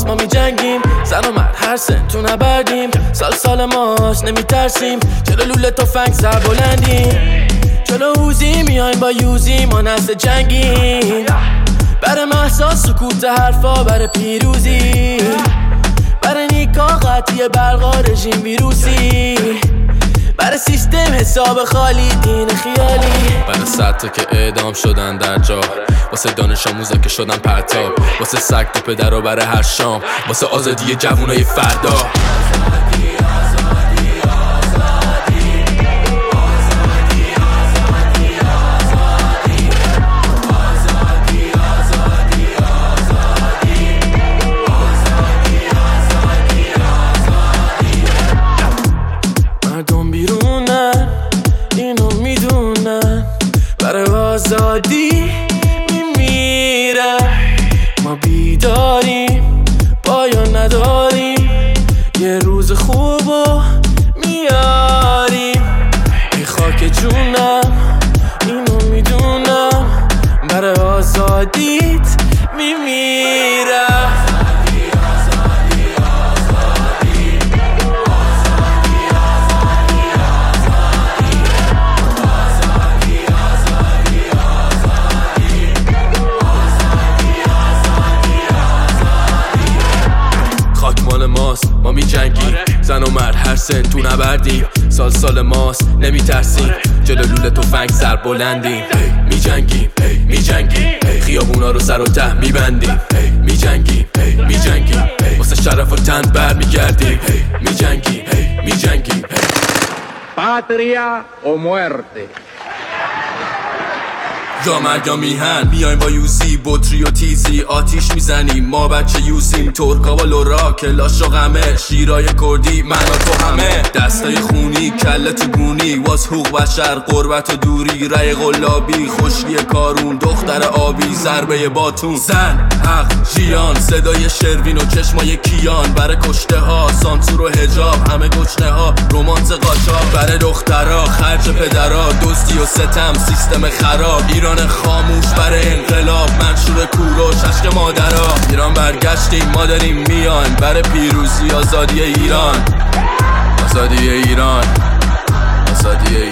ماست ما می جنگیم، زن و مرد هر سن تو نبردیم، سال ماست نمی ترسیم، جلو لوله تفنگ سر بلندیم، جلو اوزی میایم با یوزی، ما نسل جنگیم، برای محسا سکوت حرفا، برای پیروزی، برای نیکا قطعی برقا رژیم ویروسی، برای سیستم حساب خالی دین خیالی، برای 100 تا که اعدام شدن در جا، واسه دانش آموزا که شدن پرتاب، واسه سگ تو پدر و برای هر شام، واسه آزادی جوونای فردا. مردم بیرونن اینو میدونن، برای آزادی میمیرن، ما بیداریم پایان نداریم، یه روز خوبو میاریم، ای خاک جونم اینو میدونم، برای آزادیت میمیرم. خاک مال ماست ما می جنگیم، زن و مرد هر سن تو نبردیم، سال ماست نمی ترسیم، جلو لوله تفنگ سر بلندیم، می جنگیم خیابونا رو سر و ته می بندیم، می جنگیم واسه شرف و تن بر می گردیم، می جنگیم Patria o muerte. یا مرگ یا میهن، میایم با یوزی بطری و تیزی، آتیش میزنیم ما بچه یوزیم، ترکا و لورا کلاش و غمه، شیرای کردی من و تو همه، دستای خونی کله تو گونی، واس حقوق بشر قربت و دوری، رای غلابی خشکی کارون، دختر آبی ضربه باتون، زن حق جیان صدای شروین و چشمای کیان، برای کشته ها سانسور و حجاب، همه گشنه ها رومانس قاچاق، برای دخترها خرج پدرها، دزدی و ستم سیستم خراب، ایران خاموش برای انقلاب، منشور کوروش عشق مادرها، ایران برگشتیم ما داریم میان، برای پیروزی آزادی ایران، آزادی ایران، آزادی ایران.